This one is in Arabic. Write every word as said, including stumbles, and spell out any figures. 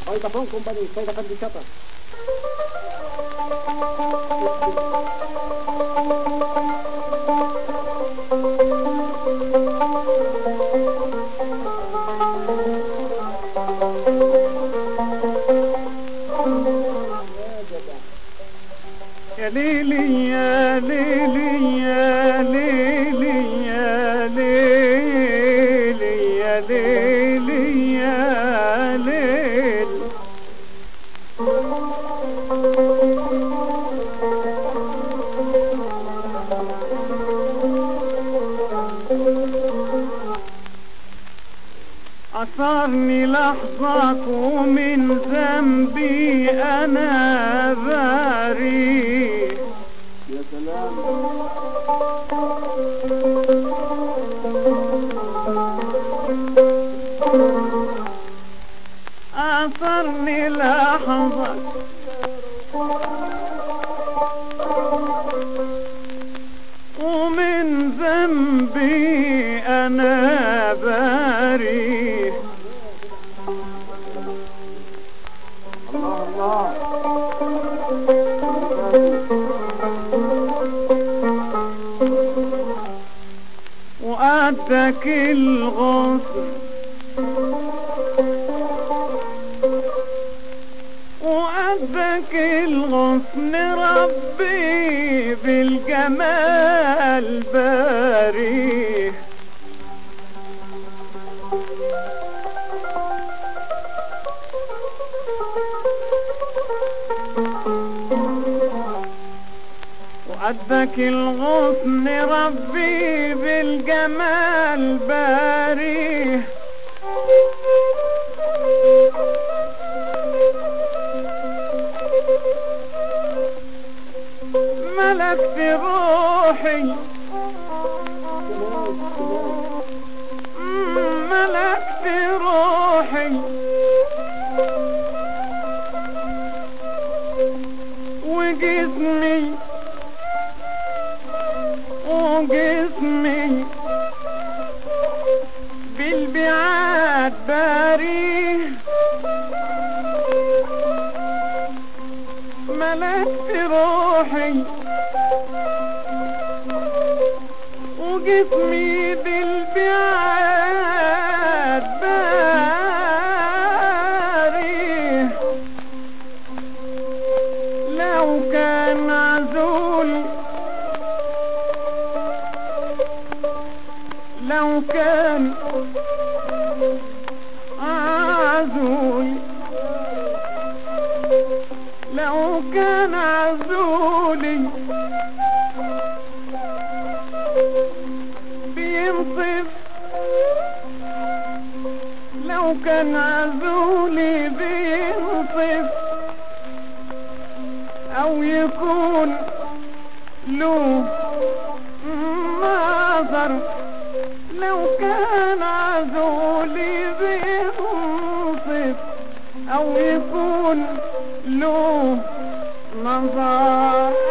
Oi Tapão Company, saya dapat dicatat. يا ليلي يا ليلي يا ليلي يا ليلي يا ليلي يا ليل عصرني لحظك ومن ذنبي أنا بريء. يا سلام. عصرني لحظك ومن ذنبي أنا بريء. الله الله. وأدك الغصن وأدك الغصن ربي بالجمال باريه. وأدك الغصن ربي بالجمال باريه. ملكت روحي ملكت روحي وجسمي وجسمي بالبعاد باريه. ملكت روحي وجسمي بالبعاد باريه. لو كان عزولي لو كان عزولي لو كان عزولي بينصف لو كان عزولي بينصف أو يكون له نظر. لو كان عزولي بينصف أو يكون له نظر